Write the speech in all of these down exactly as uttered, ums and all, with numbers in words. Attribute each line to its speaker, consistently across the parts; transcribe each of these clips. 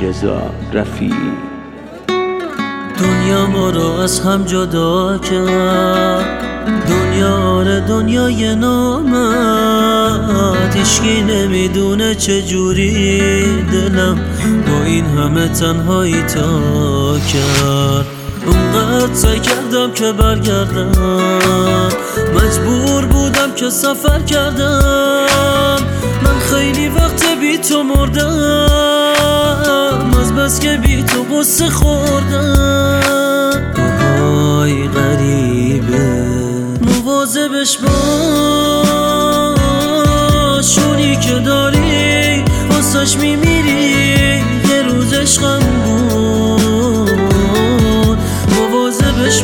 Speaker 1: رضا رفیعی.
Speaker 2: دنیا ما رو از هم جدا کرد، دنیا آره دنیای نامد، هیچکی نمیدونه چجوری دلم با این همه تنهایی تا کرد. اونقدر سعی کردم که برگردم، مجبور بودم که سفر کردم. من خیلی وقت بی تو مردم، از بس که بی تو قصه خوردم. آهای غریبه مواظبش باش، اونی که داری واسش میمیری، یه روز عشقم بود. مواظبش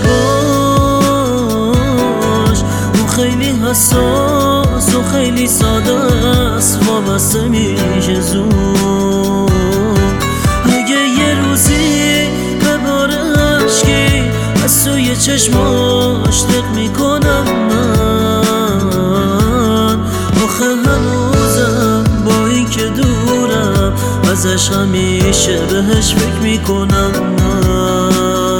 Speaker 2: باش، اون خیلی حساس و خیلی ساده است، وابسته میشه زود. اگه یه روزی بباره عشقی از توی چشماش دق میکنم من، آخه هنوزم با این که دورم ازش همیشه بهش فکر میکنم من.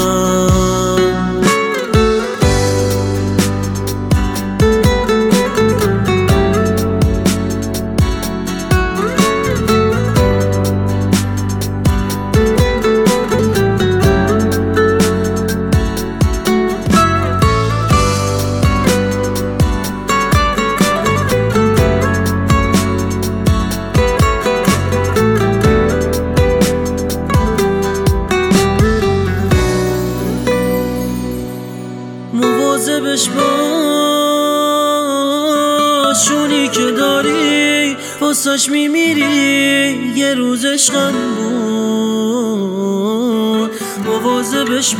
Speaker 2: مواظبش باش، اونی که داری واسش میمیری، یه روز عشقم بود. مواظبش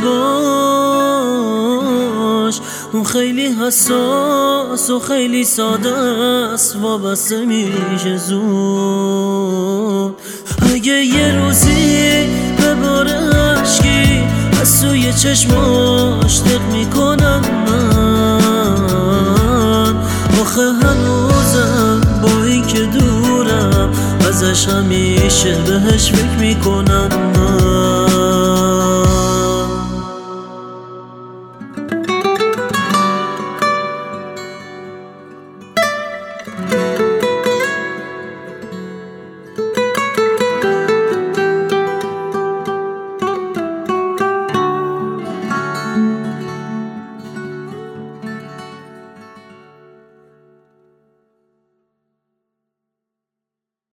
Speaker 2: باش، اون خیلی حساس و خیلی ساده است، وابسته میشه زود. اگه یه روزی بباره عشقی از توی چشماش دق میکنم من، آخه هنوزم با این که دورم ازش همیشه بهش فکر میکنم من.